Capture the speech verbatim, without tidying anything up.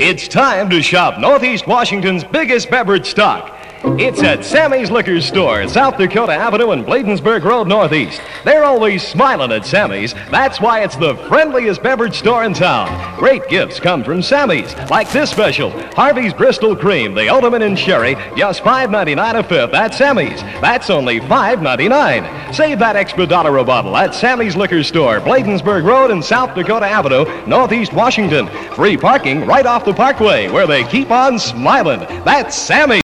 It's time to shop Northeast Washington's biggest beverage stock. It's at Sammy's Liquor Store, South Dakota Avenue and Bladensburg Road Northeast. They're always smiling at Sammy's. That's why it's the friendliest beverage store in town. Great gifts come from Sammy's, like this special, Harvey's Bristol Cream, the ultimate in sherry, just five ninety-nine a fifth at Sammy's. That's only five ninety-nine. Save that extra dollar a bottle at Sammy's Liquor Store, Bladensburg Road and South Dakota Avenue, Northeast Washington. Free parking right off the parkway, where they keep on smiling. That's Sammy's.